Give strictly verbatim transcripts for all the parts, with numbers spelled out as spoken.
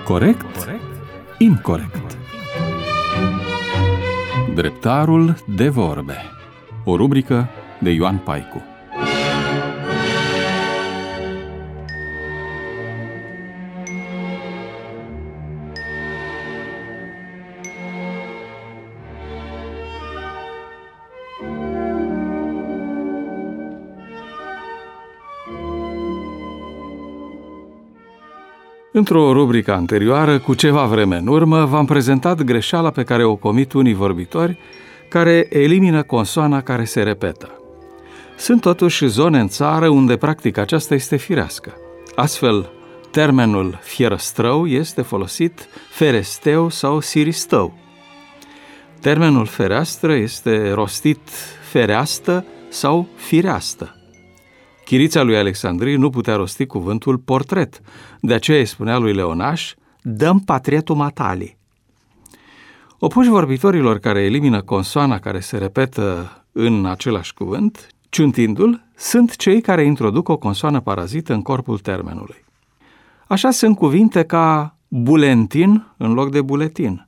Corect? Incorect. Dreptarul de vorbe. O rubrică de Ioan Paicu. Într-o rubrică anterioară, cu ceva vreme în urmă, v-am prezentat greșeala pe care o comit unii vorbitori care elimină consoana care se repetă. Sunt totuși zone în țară unde practica aceasta este firească. Astfel, termenul fierăstrău este folosit feresteu sau siristău. Termenul fereastră este rostit fereastă sau fireastă. Chirița lui Alexandrii nu putea rosti cuvântul portret, de aceea îi spunea lui Leonaș, dăm patretul matali. Opuși vorbitorilor care elimină consoana care se repetă în același cuvânt, ciuntindu-l, sunt cei care introduc o consoană parazită în corpul termenului. Așa sunt cuvinte ca bulentin în loc de buletin,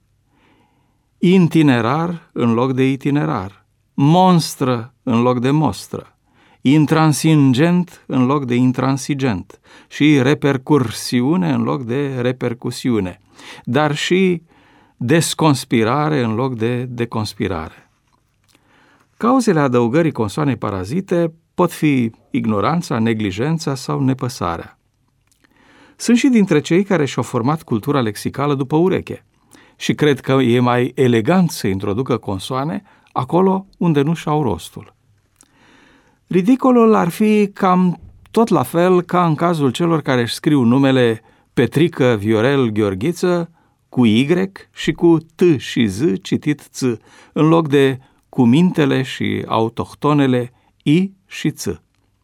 itinerar în loc de itinerar, monstră în loc de mostră, intransigent în loc de intransigent și repercursiune în loc de repercusiune, dar și desconspirare în loc de deconspirare. Cauzele adăugării consoanei parazite pot fi ignoranța, neglijența sau nepăsarea. Sunt și dintre cei care și-au format cultura lexicală după ureche și cred că e mai elegant să introducă consoane acolo unde nu și-au rostul. Ridicolul ar fi cam tot la fel ca în cazul celor care își scriu numele Petrică Viorel Gheorghiță cu Y și cu T și Z citit Ț, în loc de cumintele și autohtonele I și Ț.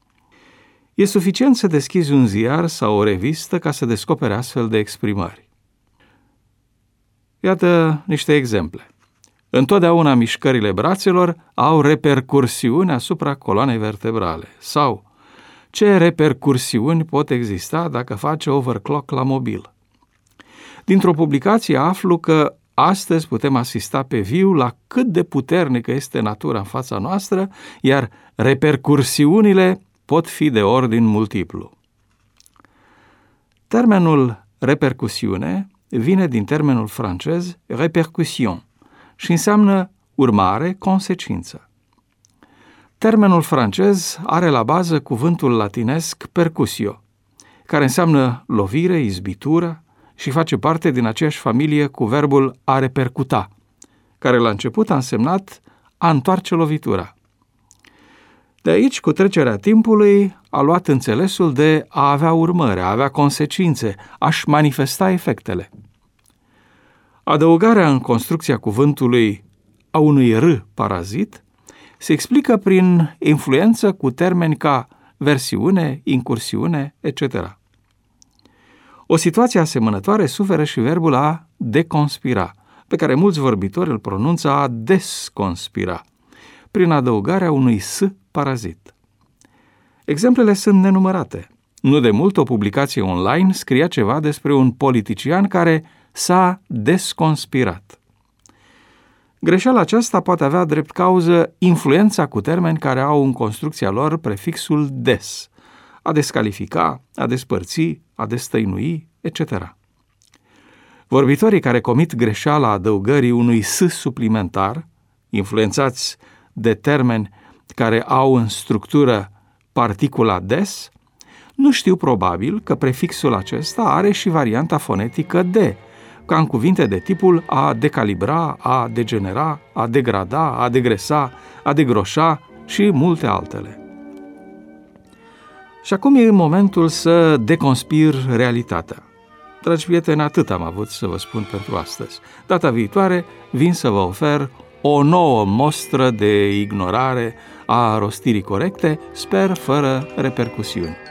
E suficient să deschizi un ziar sau o revistă ca să descoperi astfel de exprimări. Iată niște exemple. Întotdeauna mișcările brațelor au repercursiuni asupra coloanei vertebrale. Sau, ce repercursiuni pot exista dacă face overclock la mobil? Dintr-o publicație aflu că astăzi putem asista pe viu la cât de puternică este natura în fața noastră, iar repercursiunile pot fi de ordin multiplu. Termenul repercusiune vine din termenul francez répercussion și înseamnă urmare, consecință. Termenul francez are la bază cuvântul latinesc percusio, care înseamnă lovire, izbitură și face parte din aceeași familie cu verbul a repercuta, care la început a însemnat a întoarce lovitura. De aici, cu trecerea timpului, a luat înțelesul de a avea urmări, a avea consecințe, a-și manifesta efectele. Adăugarea în construcția cuvântului a unui R parazit se explică prin influență cu termeni ca versiune, incursiune, et cetera. O situație asemănătoare suferă și verbul a deconspira, pe care mulți vorbitori îl pronunță a desconspira, prin adăugarea unui S parazit. Exemplele sunt nenumărate. Nu de mult o publicație online scria ceva despre un politician care s-a desconspirat. Greșeala aceasta poate avea drept cauză influența cu termeni care au în construcția lor prefixul des, a descalifica, a despărți, a destăinui, et cetera. Vorbitorii care comit greșeala adăugării unui S suplimentar, influențați de termeni care au în structură particula des, nu știu probabil că prefixul acesta are și varianta fonetică de, ca în cuvinte de tipul a decalibra, a degenera, a degrada, a degresa, a degroșa și multe altele. Și acum e momentul să deconspir realitatea. Dragi prieteni, atât am avut să vă spun pentru astăzi. Data viitoare vin să vă ofer o nouă mostră de ignorare a rostirii corecte, sper fără repercusiuni.